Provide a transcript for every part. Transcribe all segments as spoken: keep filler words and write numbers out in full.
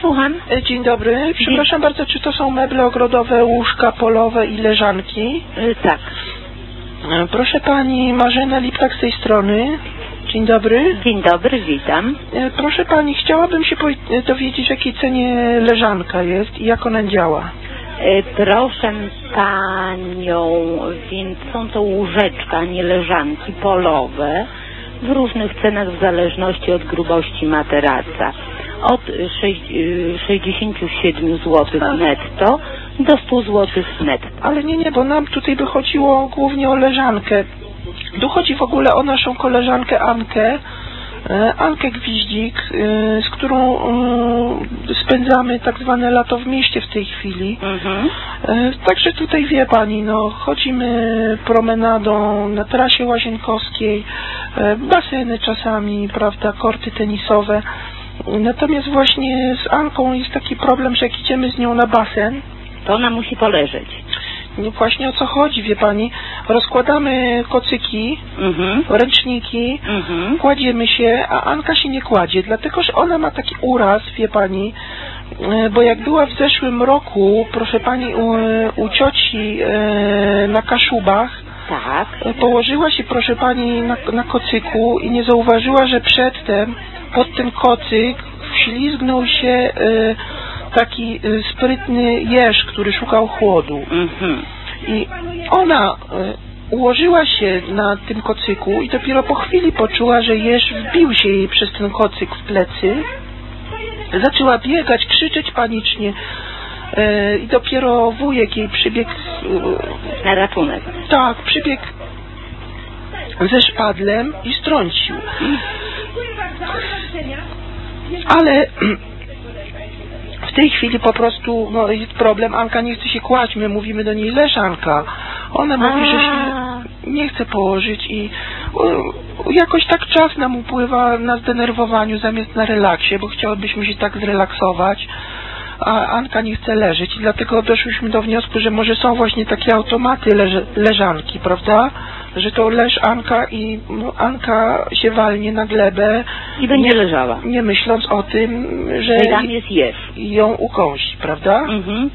Słucham. Dzień dobry. Przepraszam Dzień... bardzo, czy to są meble ogrodowe, łóżka polowe i leżanki? Yy, tak. Proszę pani, Marzena Liptak z tej strony. Dzień dobry. Dzień dobry, witam. Proszę pani, chciałabym się dowiedzieć, w jakiej cenie leżanka jest i jak ona działa. Yy, proszę panią, więc są to łóżeczka, nie leżanki polowe w różnych cenach w zależności od grubości materaca. Od sześćdziesiąt siedem złotych netto do stu złotych netto. Ale nie, nie, bo nam tutaj by chodziło głównie o leżankę. Tu chodzi w ogóle o naszą koleżankę Ankę, Ankę Gwiździk, z którą spędzamy tak zwane lato w mieście w tej chwili. Mhm. Także tutaj wie pani, no chodzimy promenadą na trasie łazienkowskiej, baseny czasami, prawda, korty tenisowe. Natomiast właśnie z Anką jest taki problem, że jak idziemy z nią na basen, to ona musi poleżeć. Nie, właśnie o co chodzi, wie pani. Rozkładamy kocyki, mhm. ręczniki, mhm. kładziemy się, a Anka się nie kładzie, dlatego że ona ma taki uraz, wie pani, bo jak była w zeszłym roku, proszę pani, u, u cioci e, na Kaszubach, tak. położyła się, proszę pani, na, na kocyku i nie zauważyła, że przedtem pod ten kocyk wślizgnął się e, taki e, sprytny jeż, który szukał chłodu. Mm-hmm. I ona e, ułożyła się na tym kocyku i dopiero po chwili poczuła, że jeż wbił się jej przez ten kocyk w plecy. Zaczęła biegać, krzyczeć panicznie. E, I dopiero wujek jej przybiegł e, na ratunek. Tak, przybiegł ze szpadlem i strącił. Ale w tej chwili po prostu no, jest problem. Anka nie chce się kłaść. My mówimy do niej leżanka. Ona mówi, że się nie chce położyć i o, jakoś tak czas nam upływa na zdenerwowaniu zamiast na relaksie, bo chciałybyśmy się tak zrelaksować. A Anka nie chce leżeć i dlatego doszliśmy do wniosku, że może są właśnie takie automaty leż leżanki, prawda? Że to leż Anka i no, Anka się walnie na glebę i będzie nie, leżała. Nie myśląc o tym, że i tam jest jeż. Ją ukąsi, prawda? Mhm.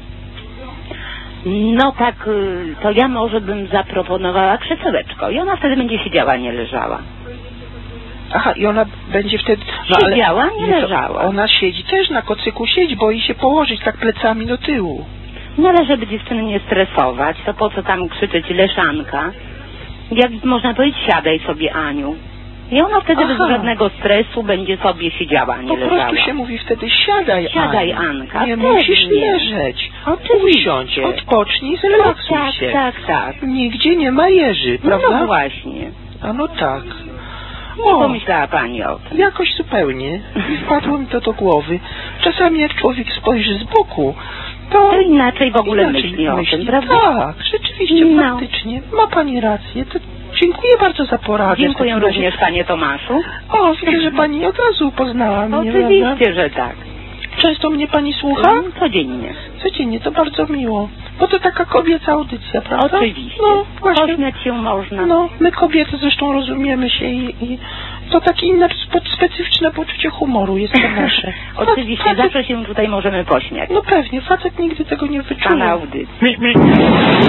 No tak, to ja może bym zaproponowała krzesełeczko i ona wtedy będzie siedziała, nie leżała. Aha, i ona będzie wtedy... No, siedziała, ale nie leżała. Ona siedzi też na kocyku, siedzi, boi się położyć tak plecami do tyłu. No ale żeby dziewczyny nie stresować, to po co tam krzyczeć leżanka? Jak można powiedzieć, siadaj sobie, Aniu. I ona wtedy Aha. bez żadnego stresu będzie sobie siedziała, nie po leżała. Po prostu się mówi wtedy siadaj, Siadaj, Aniu. Anka. Nie musisz leżeć. Usiądź, odpocznij, zrelaksuj tak, się. Tak, tak, tak. Nigdzie nie ma jeży, prawda? No właśnie. A no tak. Nie pomyślała pani o tym. Jakoś zupełnie. Wpadło mi to do głowy. Czasami jak człowiek spojrzy z boku, to, to inaczej w ogóle inaczej myśli o myśli. tym, prawda? Tak, rzeczywiście, no. faktycznie. Ma pani rację. To dziękuję bardzo za poradę. Dziękuję również, panie Tomaszu. O, widzę, że pani od razu poznała mnie. Oczywiście, prawda? że tak. Często mnie pani słucha? Codziennie. Codziennie, to bardzo miło. Bo to taka kobieca audycja, prawda? Oczywiście. No, właśnie. Pośmiać się można. No, my kobiety zresztą rozumiemy się i, i to takie inne specyficzne poczucie humoru jest to nasze. Oczywiście, facet, zawsze się tutaj możemy pośmiać. No pewnie, facet nigdy tego nie wyczuł. Pana audycji.